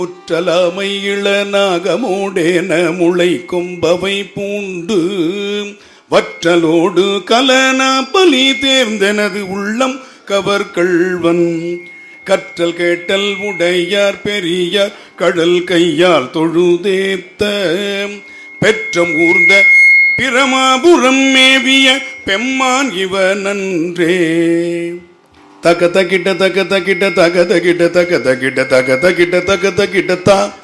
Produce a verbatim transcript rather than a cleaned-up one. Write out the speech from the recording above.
குற்றலாமை இளநாகமோடேன முளை கொம்பவை பூண்டு வற்றலோடு கலனா பலி தேர்ந்தெனது உள்ளம் கவர்கள்வன் கற்றல் கேட்டல் உடையார் பெரியார் கடல் கையால் தொழுதேத்த பெற்றம் ஊர்ந்த பிரமாபுரம் மேவிய பெம்மான் இவனன்றே. தக தகிட்ட தக தகிட்ட தக தகிட்ட தக தகிட்ட தக தகிட்ட தக தகிட்ட தா